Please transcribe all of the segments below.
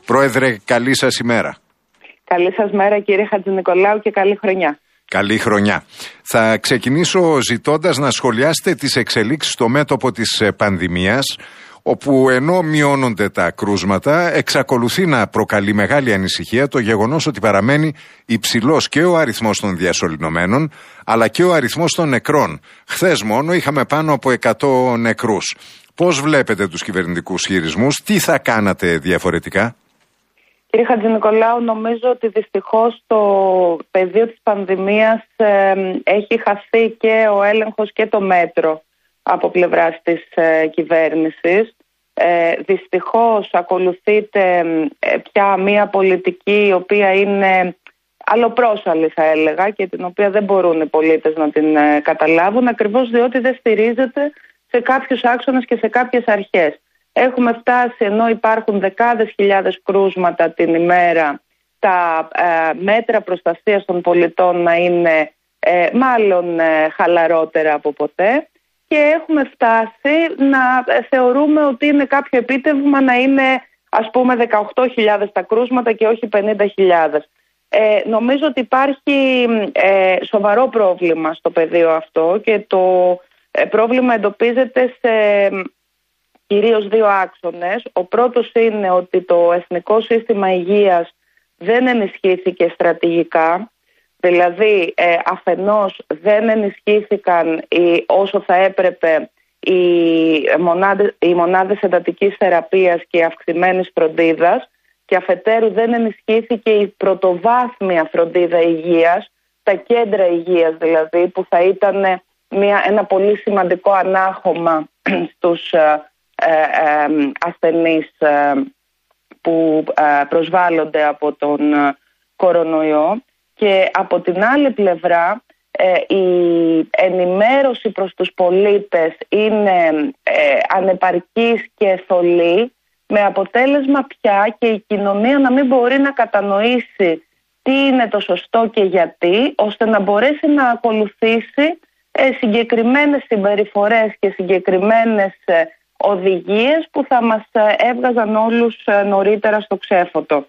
Πρόεδρε, καλή σας ημέρα. Καλή σας μέρα κύριε Χατζηνικολάου και καλή χρονιά. Καλή χρονιά. Θα ξεκινήσω ζητώντας να σχολιάσετε τις εξελίξεις στο μέτωπο της πανδημίας, όπου ενώ μειώνονται τα κρούσματα, εξακολουθεί να προκαλεί μεγάλη ανησυχία το γεγονός ότι παραμένει υψηλός και ο αριθμός των διασωληνωμένων, αλλά και ο αριθμός των νεκρών. Χθες μόνο είχαμε πάνω από 100 νεκρούς. Πώς βλέπετε τους κυβερνητικούς χειρισμούς, τι θα κάνατε διαφορετικά? Κύριε Χατζηνικολάου, νομίζω ότι δυστυχώς το πεδίο της πανδημίας έχει χαθεί και ο έλεγχος και το μέτρο από πλευράς της κυβέρνησης. Δυστυχώς ακολουθείται πια μια πολιτική η οποία είναι αλλοπρόσαλη, θα έλεγα, και την οποία δεν μπορούν οι πολίτες να την καταλάβουν, ακριβώς διότι δεν στηρίζεται σε κάποιους άξονες και σε κάποιες αρχές. Έχουμε φτάσει, ενώ υπάρχουν δεκάδες χιλιάδες κρούσματα την ημέρα, τα μέτρα προστασίας των πολιτών να είναι μάλλον χαλαρότερα από ποτέ, και έχουμε φτάσει να θεωρούμε ότι είναι κάποιο επίτευγμα να είναι, ας πούμε, 18.000 τα κρούσματα και όχι 50.000. Νομίζω ότι υπάρχει σοβαρό πρόβλημα στο πεδίο αυτό, και το πρόβλημα εντοπίζεται σε κυρίως δύο άξονες. Ο πρώτος είναι ότι το Εθνικό Σύστημα Υγείας δεν ενισχύθηκε στρατηγικά, δηλαδή αφενός δεν ενισχύθηκαν όσο θα έπρεπε οι μονάδες εντατικής θεραπείας και αυξημένης φροντίδας, και αφετέρου δεν ενισχύθηκε η πρωτοβάθμια φροντίδα υγείας, τα κέντρα υγείας δηλαδή, που θα ήταν ένα πολύ σημαντικό ανάχωμα στους ασθενείς που προσβάλλονται από τον κορονοϊό. Και από την άλλη πλευρά η ενημέρωση προς τους πολίτες είναι ανεπαρκής και θολή, με αποτέλεσμα πια και η κοινωνία να μην μπορεί να κατανοήσει τι είναι το σωστό και γιατί, ώστε να μπορέσει να ακολουθήσει συγκεκριμένες συμπεριφορές και συγκεκριμένες οδηγίες που θα μας έβγαζαν όλους νωρίτερα στο ξέφωτο.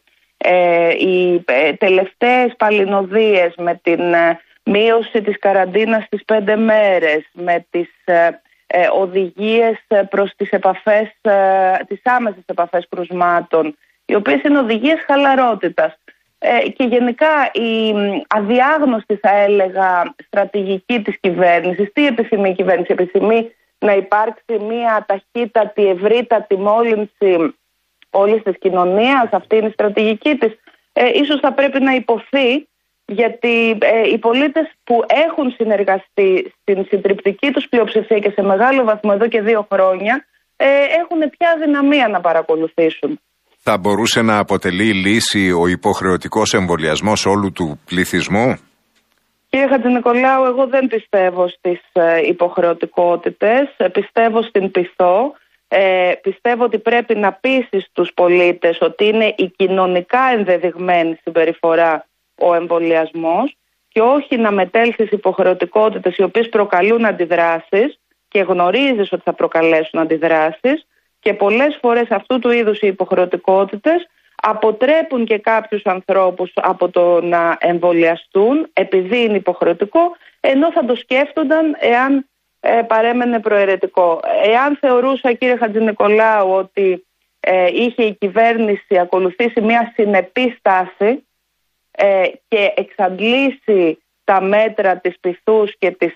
Οι τελευταίες παλινοδίες με την μείωση της καραντίνας στις 5 μέρες, με τις οδηγίες προς τις επαφές, τις άμεσες επαφές κρουσμάτων, οι οποίες είναι οδηγίες χαλαρότητας, και γενικά η αδιάγνωστη, θα έλεγα, στρατηγική της κυβέρνησης. Τι επιθυμεί η κυβέρνηση? Επιθυμεί να υπάρξει μια ταχύτατη, ευρύτατη μόλυνση όλης της κοινωνίας. Αυτή είναι η στρατηγική της. Ίσως θα πρέπει να υποθεί, γιατί οι πολίτες που έχουν συνεργαστεί στην συντριπτική τους πλειοψηφία και σε μεγάλο βαθμό εδώ και 2 χρόνια έχουν πια αδυναμία να παρακολουθήσουν. Θα μπορούσε να αποτελεί λύση ο υποχρεωτικός εμβολιασμός όλου του πληθυσμού? Κύριε Χατζηνικολάου, εγώ δεν πιστεύω στις υποχρεωτικότητες, πιστεύω στην πειθό. Πιστεύω ότι πρέπει να πείσεις τους πολίτες ότι είναι η κοινωνικά ενδεδειγμένη συμπεριφορά ο εμβολιασμός, και όχι να μετέλθεις υποχρεωτικότητες οι οποίες προκαλούν αντιδράσεις και γνωρίζεις ότι θα προκαλέσουν αντιδράσεις, και πολλές φορές αυτού του είδους οι υποχρεωτικότητες αποτρέπουν και κάποιους ανθρώπους από το να εμβολιαστούν επειδή είναι υποχρεωτικό, ενώ θα το σκέφτονταν εάν παρέμενε προαιρετικό. Εάν θεωρούσα, κύριε Χατζηνικολάου, ότι είχε η κυβέρνηση ακολουθήσει μια συνεπή στάση και εξαντλήσει τα μέτρα της πειθούς και της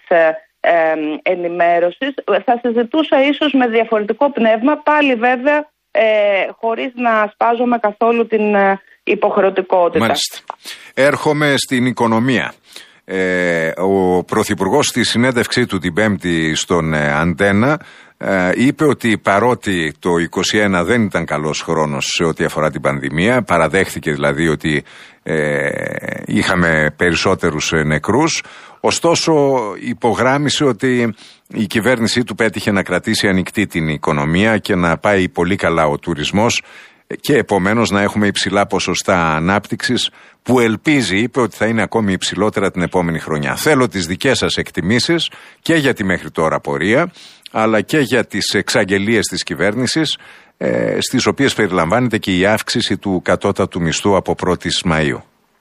ενημέρωσης, θα συζητούσα ίσως με διαφορετικό πνεύμα, πάλι βέβαια χωρίς να σπάζομαι καθόλου την υποχρεωτικότητα. Μάλιστα. Έρχομαι στην οικονομία. Ο Πρωθυπουργός στη συνέντευξή του την Πέμπτη στον Αντένα είπε ότι παρότι το 2021 δεν ήταν καλός χρόνος σε ό,τι αφορά την πανδημία, παραδέχθηκε δηλαδή ότι είχαμε περισσότερους νεκρούς, ωστόσο υπογράμμισε ότι η κυβέρνησή του πέτυχε να κρατήσει ανοιχτή την οικονομία και να πάει πολύ καλά ο τουρισμός, και επομένως να έχουμε υψηλά ποσοστά ανάπτυξης, που ελπίζει, είπε, ότι θα είναι ακόμη υψηλότερα την επόμενη χρονιά. Θέλω τις δικές σας εκτιμήσεις και για τη μέχρι τώρα πορεία, αλλά και για τις εξαγγελίες της κυβέρνησης στις οποίες περιλαμβάνεται και η αύξηση του κατώτατου μισθού από 1η Μαΐου.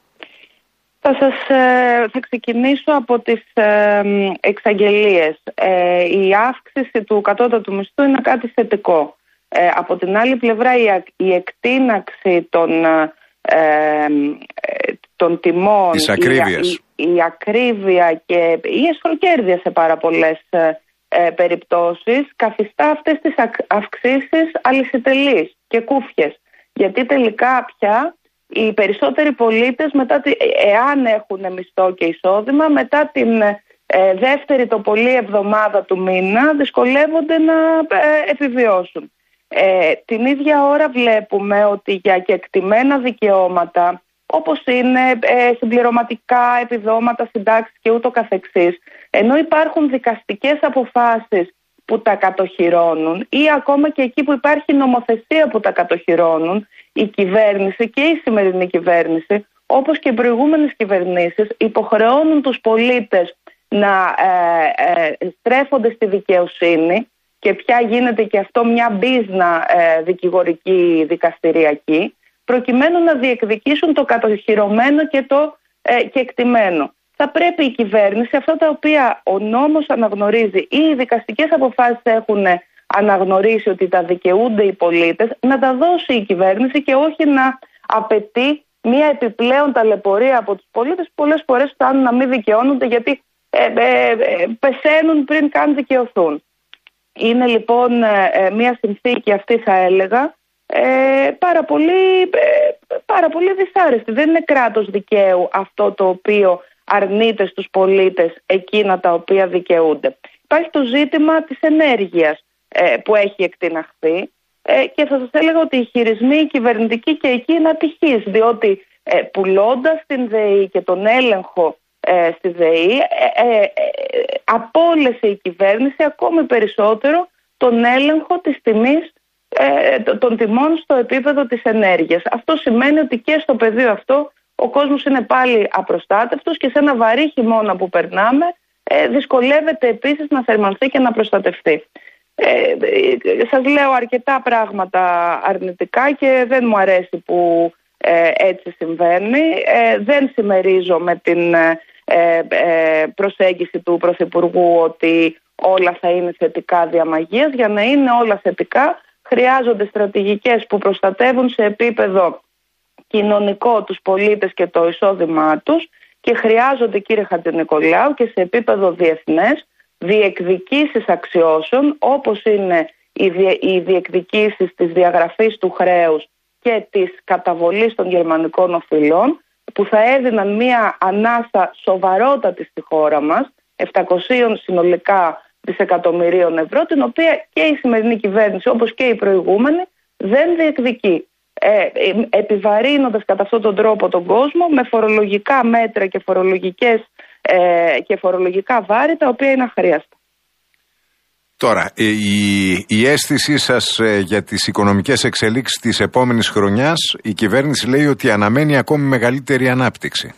Θα ξεκινήσω από τις εξαγγελίες. Η αύξηση του κατώτατου μισθού είναι κάτι θετικό. Από την άλλη πλευρά η εκτείναξη των τιμών, η ακρίβεια και η εσχροκέρδεια σε πάρα πολλές περιπτώσεις καθιστά αυτές τις αυξήσεις αλυσιτελείς και κούφιες. Γιατί τελικά πια οι περισσότεροι πολίτες, εάν έχουν μισθό και εισόδημα, μετά την δεύτερη το πολύ εβδομάδα του μήνα δυσκολεύονται να επιβιώσουν. Την ίδια ώρα βλέπουμε ότι για κεκτημένα δικαιώματα, όπως είναι συμπληρωματικά επιδόματα, συντάξεις και ούτω καθεξής, ενώ υπάρχουν δικαστικές αποφάσεις που τα κατοχυρώνουν ή ακόμα και εκεί που υπάρχει νομοθεσία που τα κατοχυρώνουν, η κυβέρνηση και η σημερινή κυβέρνηση, όπως και οι προηγούμενες κυβερνήσεις, υποχρεώνουν τους πολίτες να στρέφονται στη δικαιοσύνη και πια γίνεται και αυτό μια μπίζνα δικηγορική, δικαστηριακή, προκειμένου να διεκδικήσουν το κατοχυρωμένο και το κεκτημένο. Θα πρέπει η κυβέρνηση, αυτά τα οποία ο νόμος αναγνωρίζει ή οι δικαστικές αποφάσεις έχουν αναγνωρίσει ότι τα δικαιούνται οι πολίτες, να τα δώσει η κυβέρνηση και όχι να απαιτεί μια επιπλέον ταλαιπωρία από τους πολίτες που πολλές φορές φτάνουν να μην δικαιώνονται γιατί πεθαίνουν πριν καν δικαιωθούν. Είναι λοιπόν μια συνθήκη αυτή, θα έλεγα, πάρα πολύ δυσάρεστη. Δεν είναι κράτος δικαίου αυτό το οποίο αρνείται στους πολίτες εκείνα τα οποία δικαιούνται. Υπάρχει το ζήτημα της ενέργειας που έχει εκτιναχθεί και θα σας έλεγα ότι οι χειρισμοί κυβερνητικοί και εκεί είναι ατυχείς, διότι πουλώντας την ΔΕΗ και τον έλεγχο στη ΔΕΗ απόλυσε η κυβέρνηση ακόμη περισσότερο τον έλεγχο της τιμής των τιμών στο επίπεδο της ενέργειας. Αυτό σημαίνει ότι και στο πεδίο αυτό ο κόσμος είναι πάλι απροστάτευτος και σε ένα βαρύ χειμώνα που περνάμε δυσκολεύεται επίσης να θερμανθεί και να προστατευτεί. Σας λέω αρκετά πράγματα αρνητικά και δεν μου αρέσει που έτσι συμβαίνει. Δεν συμμερίζω με την προσέγγιση του Πρωθυπουργού ότι όλα θα είναι θετικά δια μαγείας. Για να είναι όλα θετικά χρειάζονται στρατηγικές που προστατεύουν σε επίπεδο κοινωνικό τους πολίτες και το εισόδημά τους και χρειάζονται, κύριε Χατζηνικολάου, και σε επίπεδο διεθνές διεκδικήσεις αξιώσεων όπως είναι οι διεκδικήσεις της διαγραφής του χρέους και της καταβολής των γερμανικών οφειλών που θα έδιναν μία ανάσα σοβαρότατη στη χώρα μας, 700 συνολικά δισεκατομμυρίων ευρώ, την οποία και η σημερινή κυβέρνηση όπως και η προηγούμενη δεν διεκδικεί. Επιβαρύνοντας κατά αυτόν τον τρόπο τον κόσμο με φορολογικά μέτρα και φορολογικά βάρη τα οποία είναι αχρίαστα. Τώρα, η αίσθησή σας για τις οικονομικές εξελίξεις της επόμενης χρονιάς, η κυβέρνηση λέει ότι αναμένει ακόμη μεγαλύτερη ανάπτυξη.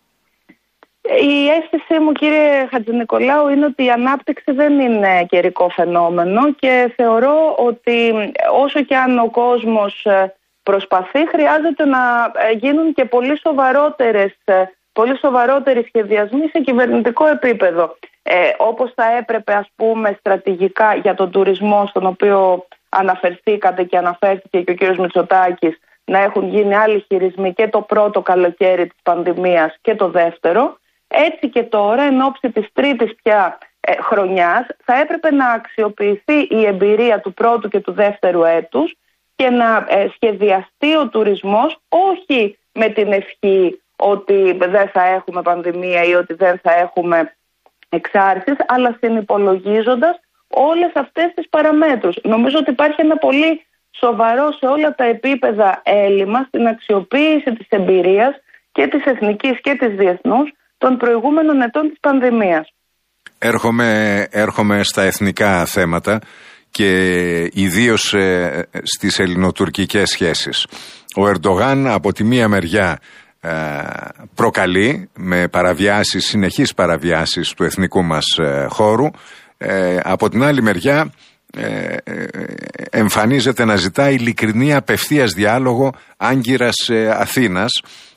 Η αίσθησή μου, κύριε Χατζηνικολάου, είναι ότι η ανάπτυξη δεν είναι καιρικό φαινόμενο και θεωρώ ότι όσο και αν ο κόσμος προσπαθεί, χρειάζεται να γίνουν και πολύ σοβαρότεροι σχεδιασμοί σε κυβερνητικό επίπεδο. Όπως θα έπρεπε, ας πούμε, στρατηγικά για τον τουρισμό, στον οποίο αναφερθήκατε και αναφέρθηκε και ο κύριος Μητσοτάκης, να έχουν γίνει άλλοι χειρισμοί και το πρώτο καλοκαίρι της πανδημίας και το δεύτερο. Έτσι και τώρα, εν ώψη της τρίτης πια χρονιάς, θα έπρεπε να αξιοποιηθεί η εμπειρία του πρώτου και του δεύτερου έτους και να σχεδιαστεί ο τουρισμός όχι με την ευχή ότι δεν θα έχουμε πανδημία ή ότι δεν θα έχουμε εξάρσεις, αλλά συνυπολογίζοντας όλες αυτές τις παραμέτρους. Νομίζω ότι υπάρχει ένα πολύ σοβαρό σε όλα τα επίπεδα έλλειμμα στην αξιοποίηση της εμπειρίας και της εθνικής και της διεθνούς των προηγούμενων ετών της πανδημίας. Έρχομαι στα εθνικά θέματα και ιδίως στις ελληνοτουρκικές σχέσεις. Ο Ερντογάν από τη μία μεριά προκαλεί με συνεχείς παραβιάσεις του εθνικού μας χώρου. Από την άλλη μεριά εμφανίζεται να ζητά ειλικρινή απευθείας διάλογο Άγκυρας Αθήνας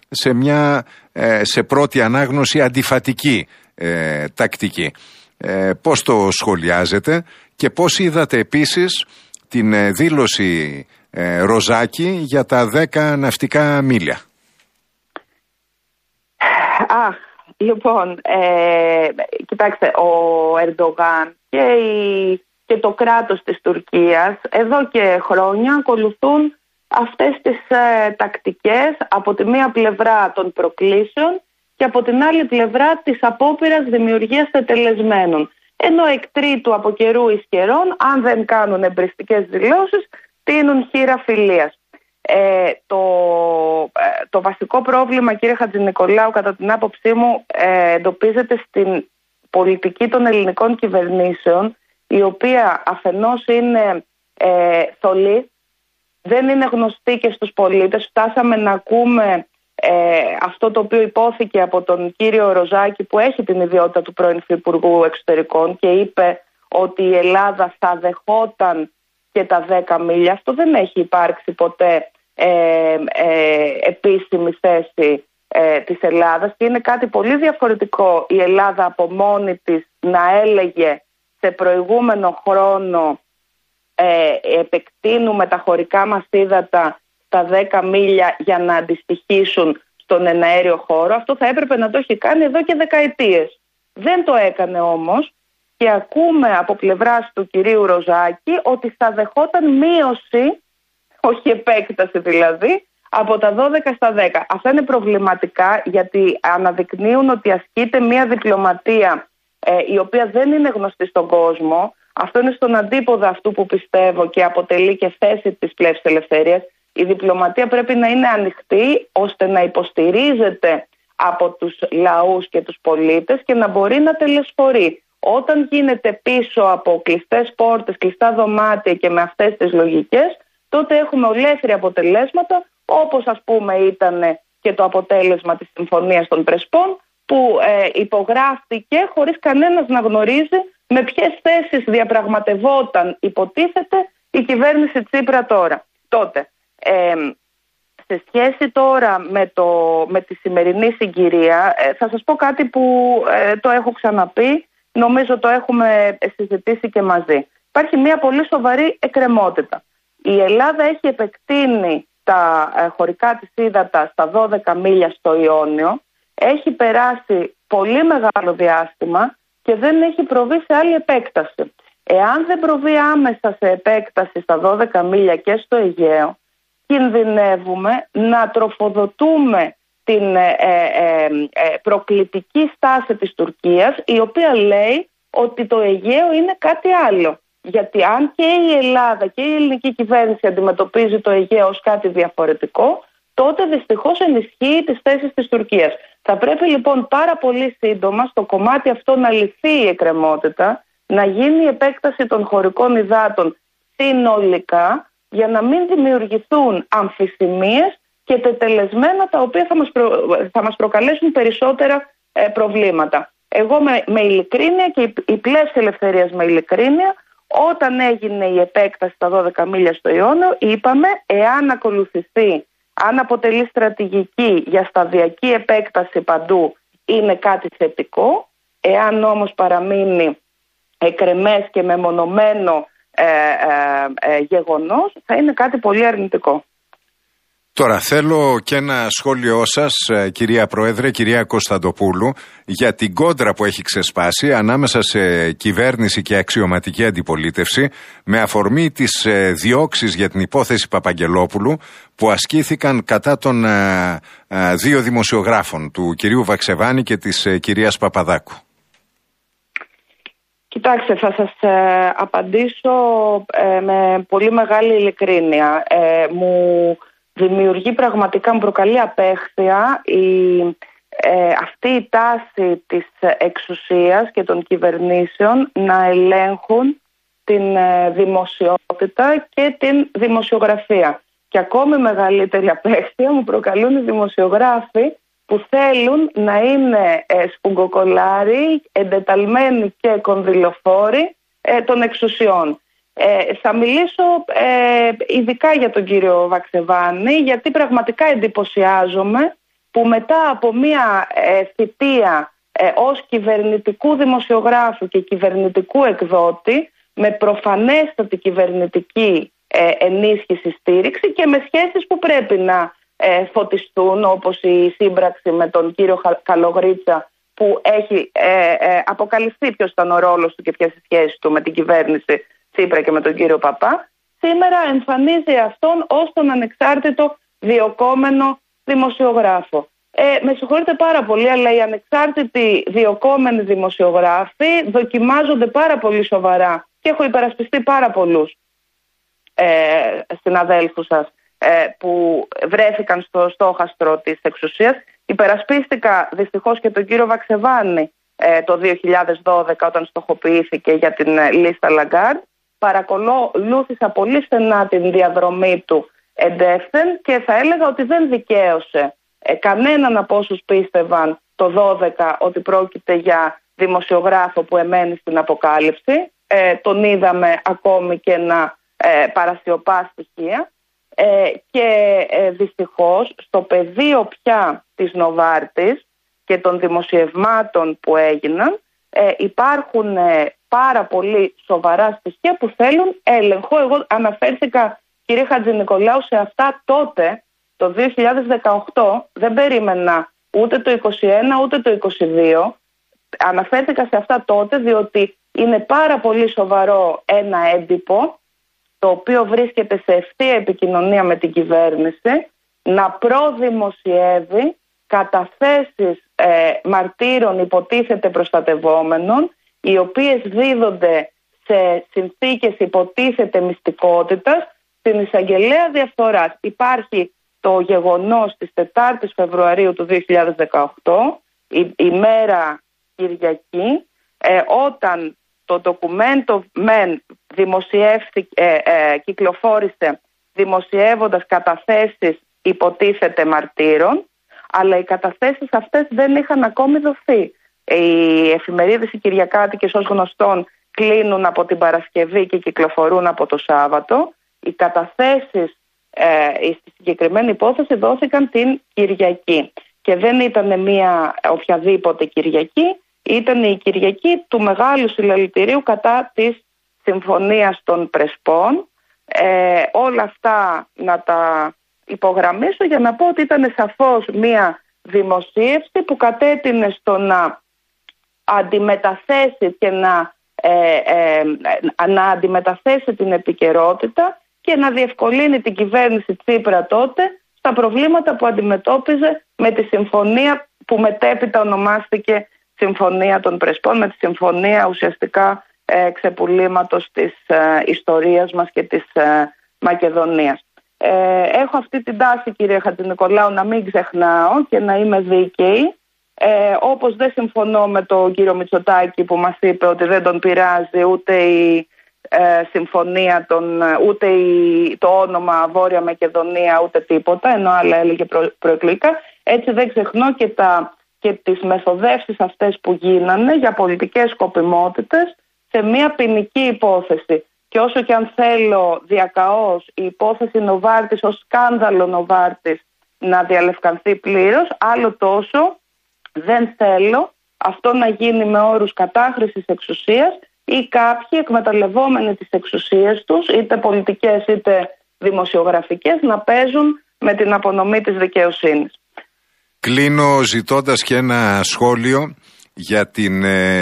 σε πρώτη ανάγνωση αντιφατική τακτική. Πώς το σχολιάζετε και πώς είδατε επίσης την δήλωση Ροζάκη για τα 10 ναυτικά μίλια? Λοιπόν, κοιτάξτε, ο Ερντογάν και το κράτος της Τουρκίας εδώ και χρόνια ακολουθούν αυτές τις τακτικές, από τη μία πλευρά των προκλήσεων και από την άλλη πλευρά της απόπειρας δημιουργίας τετελεσμένων. Ενώ εκ τρίτου από καιρού εις καιρών, αν δεν κάνουν εμπριστικές δηλώσεις, τείνουν χείρα φιλίας. Το βασικό πρόβλημα, κύριε Χατζηνικολάου, κατά την άποψή μου, εντοπίζεται στην πολιτική των ελληνικών κυβερνήσεων, η οποία αφενός είναι θολή, δεν είναι γνωστή και στους πολίτες. Φτάσαμε να ακούμε αυτό το οποίο υπόθηκε από τον κύριο Ροζάκη, που έχει την ιδιότητα του πρώην Υφυπουργού Εξωτερικών, και είπε ότι η Ελλάδα θα δεχόταν και τα 10 μίλια. Αυτό δεν έχει υπάρξει ποτέ επίσημη θέση της Ελλάδας, και είναι κάτι πολύ διαφορετικό η Ελλάδα από μόνη της να έλεγε σε προηγούμενο χρόνο επεκτείνουμε τα χωρικά μας ύδατα στα 10 μίλια για να αντιστοιχίσουν στον εναέριο χώρο. Αυτό θα έπρεπε να το έχει κάνει εδώ και δεκαετίες. Δεν το έκανε όμως, και ακούμε από πλευράς του κυρίου Ροζάκη ότι θα δεχόταν μείωση, όχι επέκταση δηλαδή, από τα 12 στα 10. Αυτά είναι προβληματικά, γιατί αναδεικνύουν ότι ασκείται μια διπλωματία η οποία δεν είναι γνωστή στον κόσμο. Αυτό είναι στον αντίποδα αυτού που πιστεύω και αποτελεί και θέση της πλεύσης ελευθερίας. Η διπλωματία πρέπει να είναι ανοιχτή, ώστε να υποστηρίζεται από τους λαούς και τους πολίτες και να μπορεί να τελεσφορεί. Όταν γίνεται πίσω από κλειστές πόρτες, κλειστά δωμάτια και με αυτές τις λογικές, τότε έχουμε ολέθρια αποτελέσματα, όπως ας πούμε ήταν και το αποτέλεσμα της Συμφωνίας των Πρεσπών, που υπογράφτηκε χωρίς κανένας να γνωρίζει με ποιες θέσεις διαπραγματευόταν, υποτίθεται, η κυβέρνηση Τσίπρα τότε. Σε σχέση τώρα με τη σημερινή συγκυρία, θα σας πω κάτι που το έχω ξαναπεί, νομίζω το έχουμε συζητήσει και μαζί. Υπάρχει μια πολύ σοβαρή εκκρεμότητα. Η Ελλάδα έχει επεκτείνει τα χωρικά της ύδατα στα 12 μίλια στο Ιόνιο, έχει περάσει πολύ μεγάλο διάστημα και δεν έχει προβεί σε άλλη επέκταση. Εάν δεν προβεί άμεσα σε επέκταση στα 12 μίλια και στο Αιγαίο, κινδυνεύουμε να τροφοδοτούμε την προκλητική στάση της Τουρκίας, η οποία λέει ότι το Αιγαίο είναι κάτι άλλο. Γιατί αν και η Ελλάδα και η ελληνική κυβέρνηση αντιμετωπίζει το Αιγαίο ως κάτι διαφορετικό, τότε δυστυχώς ενισχύει τις θέσεις της Τουρκίας. Θα πρέπει λοιπόν πάρα πολύ σύντομα στο κομμάτι αυτό να λυθεί η εκκρεμότητα, να γίνει η επέκταση των χωρικών υδάτων συνολικά, για να μην δημιουργηθούν αμφισημίες και τετελεσμένα τα οποία θα μας προκαλέσουν περισσότερα προβλήματα. Εγώ με ειλικρίνεια και η πλεύση ελευθερίας με ειλικρίνεια, όταν έγινε η επέκταση στα 12 μίλια στο Ιόνιο, είπαμε εάν ακολουθηθεί, αν αποτελεί στρατηγική για σταδιακή επέκταση παντού, είναι κάτι θετικό. Εάν όμως παραμείνει εκρεμές και μεμονωμένο γεγονός, θα είναι κάτι πολύ αρνητικό. Τώρα θέλω και ένα σχόλιο σας, κυρία Πρόεδρε, κυρία Κωνσταντοπούλου, για την κόντρα που έχει ξεσπάσει ανάμεσα σε κυβέρνηση και αξιωματική αντιπολίτευση με αφορμή τις διώξεις για την υπόθεση Παπαγγελόπουλου που ασκήθηκαν κατά των δύο δημοσιογράφων, του κυρίου Βαξεβάνη και της κυρίας Παπαδάκου. Κοιτάξτε, θα σας απαντήσω με πολύ μεγάλη ειλικρίνεια. Μου δημιουργεί πραγματικά, μου προκαλεί απέχθεια αυτή η τάση της εξουσίας και των κυβερνήσεων να ελέγχουν την δημοσιότητα και την δημοσιογραφία. Και ακόμη μεγαλύτερη απέχθεια μου προκαλούν οι δημοσιογράφοι που θέλουν να είναι σφουγγοκολάροι, εντεταλμένοι και κονδυλοφόροι των εξουσιών. Θα μιλήσω ειδικά για τον κύριο Βαξεβάνη, γιατί πραγματικά εντυπωσιάζομαι που μετά από μια θητεία ως κυβερνητικού δημοσιογράφου και κυβερνητικού εκδότη, με προφανέστατη κυβερνητική ενίσχυση, στήριξη και με σχέσεις που πρέπει να φωτιστούν, όπως η σύμπραξη με τον κύριο Καλογρίτσα, που έχει αποκαλυφθεί ποιος ήταν ο ρόλος του και ποιες οι σχέσεις του με την κυβέρνηση Τσίπρα και με τον κύριο Παπά, σήμερα εμφανίζει αυτόν ως τον ανεξάρτητο διοκόμενο δημοσιογράφο. Με συγχωρείτε πάρα πολύ, αλλά οι ανεξάρτητοι διοκόμενοι δημοσιογράφοι δοκιμάζονται πάρα πολύ σοβαρά και έχω υπερασπιστεί πάρα πολλούς συναδέλφους σας που βρέθηκαν στο στόχαστρο της εξουσίας. Υπερασπίστηκα δυστυχώς και τον κύριο Βαξεβάνη το 2012 όταν στοχοποιήθηκε για την λίστα Λαγκάρντ. Παρακολούθησα πολύ στενά την διαδρομή του εντεύθεν και θα έλεγα ότι δεν δικαίωσε κανέναν από όσους πίστευαν το 2012 ότι πρόκειται για δημοσιογράφο που εμένει στην αποκάλυψη. Τον είδαμε ακόμη και να παρασιωπά στοιχεία. Και δυστυχώς στο πεδίο πια της Νοβάρτης και των δημοσιευμάτων που έγιναν υπάρχουν πάρα πολύ σοβαρά στοιχεία που θέλουν έλεγχο. Εγώ αναφέρθηκα, κύριε Χατζηνικολάου, σε αυτά τότε το 2018, δεν περίμενα ούτε το 2021 ούτε το 2022. Αναφέρθηκα σε αυτά τότε διότι είναι πάρα πολύ σοβαρό ένα έντυπο το οποίο βρίσκεται σε ευθεία επικοινωνία με την κυβέρνηση, να προδημοσιεύει καταθέσεις μαρτύρων υποτίθεται προστατευόμενων, οι οποίες δίδονται σε συνθήκες υποτίθεται μυστικότητας στην εισαγγελέα διαφθοράς. Υπάρχει το γεγονός της 4ης Φεβρουαρίου του 2018, η μέρα Κυριακή, όταν το ντοκουμέντο μεν κυκλοφόρησε δημοσιεύοντας καταθέσεις υποτίθεται μαρτύρων, αλλά οι καταθέσεις αυτές δεν είχαν ακόμη δοθεί. Οι εφημερίδες οι κυριακάτικες ως γνωστόν κλείνουν από την Παρασκευή και κυκλοφορούν από το Σάββατο. Οι καταθέσεις στη συγκεκριμένη υπόθεση δόθηκαν την Κυριακή και δεν ήταν μια οποιαδήποτε Κυριακή. Ήταν η Κυριακή του μεγάλου συλλαλητηρίου κατά της Συμφωνίας των Πρεσπών. Όλα αυτά να τα υπογραμμίσω για να πω ότι ήταν σαφώς μια δημοσίευση που κατέτεινε στο να αντιμεταθέσει και να αντιμεταθέσει την επικαιρότητα και να διευκολύνει την κυβέρνηση Τσίπρα τότε στα προβλήματα που αντιμετώπιζε με τη συμφωνία που μετέπειτα ονομάστηκε Συμφωνία των Πρεσπών, με τη συμφωνία ουσιαστικά ξεπουλήματος της ιστορίας μας και της Μακεδονίας. Έχω αυτή την τάση, κύριε Χατζηνικολάου, να μην ξεχνάω και να είμαι δίκαιη. Όπως δεν συμφωνώ με τον κύριο Μητσοτάκη που μας είπε ότι δεν τον πειράζει ούτε η συμφωνία ούτε το όνομα Βόρεια Μακεδονία ούτε τίποτα, ενώ άλλα έλεγε προεκλογικά. Έτσι δεν ξεχνώ και τις μεθοδεύσεις αυτές που γίνανε για πολιτικές σκοπιμότητες σε μια ποινική υπόθεση. Και όσο και αν θέλω διακαώς η υπόθεση Νοβάρτης ως σκάνδαλο Νοβάρτης να διαλευκανθεί πλήρως, άλλο τόσο δεν θέλω αυτό να γίνει με όρους κατάχρησης εξουσίας ή κάποιοι εκμεταλλευόμενοι τις εξουσίες τους, είτε πολιτικές είτε δημοσιογραφικές, να παίζουν με την απονομή της δικαιοσύνης. Κλείνω ζητώντας και ένα σχόλιο για την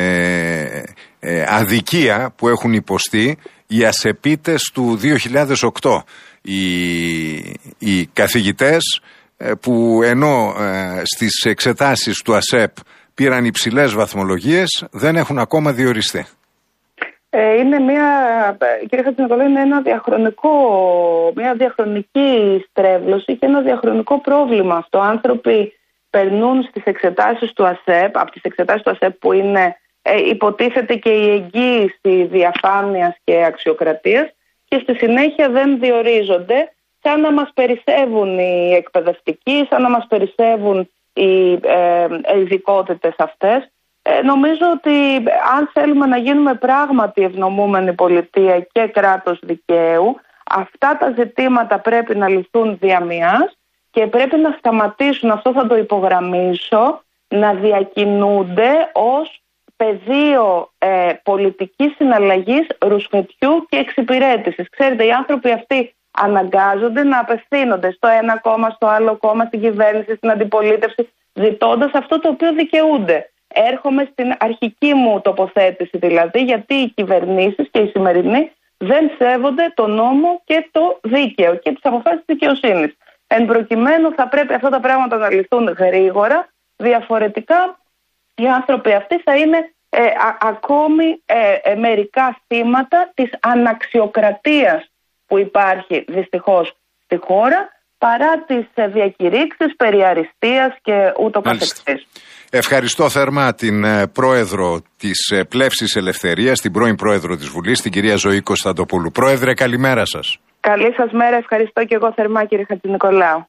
αδικία που έχουν υποστεί οι ασεπίτες του 2008. Οι καθηγητές που ενώ στις εξετάσεις του ΑΣΕΠ πήραν υψηλές βαθμολογίες δεν έχουν ακόμα διοριστεί. Είναι κύριε Χατζηνικολάου, είναι μια διαχρονική στρέβλωση και ένα διαχρονικό πρόβλημα αυτό. Άνθρωποι περνούν στις εξετάσεις του ΑΣΕΠ, από τις εξετάσεις του ΑΣΕΠ που είναι υποτίθεται και η εγγύηση διαφάνειας και αξιοκρατίας, και στη συνέχεια δεν διορίζονται, σαν να μας περισσεύουν οι εκπαιδευτικοί, σαν να μας περισσεύουν οι ειδικότητες αυτές. Νομίζω ότι αν θέλουμε να γίνουμε πράγματι ευνομούμενη πολιτεία και κράτος δικαίου, αυτά τα ζητήματα πρέπει να λυθούν διαμιάς και πρέπει να σταματήσουν, αυτό θα το υπογραμμίσω, να διακινούνται ως πεδίο πολιτικής συναλλαγής, ρουσφετιού και εξυπηρέτησης. Ξέρετε, οι άνθρωποι αυτοί αναγκάζονται να απευθύνονται στο ένα κόμμα, στο άλλο κόμμα, στην κυβέρνηση, στην αντιπολίτευση, ζητώντας αυτό το οποίο δικαιούνται. Έρχομαι στην αρχική μου τοποθέτηση δηλαδή, γιατί οι κυβερνήσεις και οι σημερινοί δεν σέβονται το νόμο και το δίκαιο και τις αποφάσεις της δικαιοσύνης. Εν προκειμένου θα πρέπει αυτά τα πράγματα να λυθούν γρήγορα, διαφορετικά οι άνθρωποι αυτοί θα είναι ακόμη μερικά θύματα της αναξιοκρατίας που υπάρχει δυστυχώς στη χώρα, παρά τις διακηρύξεις περί αριστείας και ούτω καθεξής. Ευχαριστώ θερμά την πρόεδρο της Πλεύσης Ελευθερίας, την πρώην πρόεδρο της Βουλής, την κυρία Ζωή Κωνσταντοπούλου. Πρόεδρε, καλημέρα σας. Καλή σας μέρα, ευχαριστώ και εγώ θερμά κύριε Χατζηνικολάου.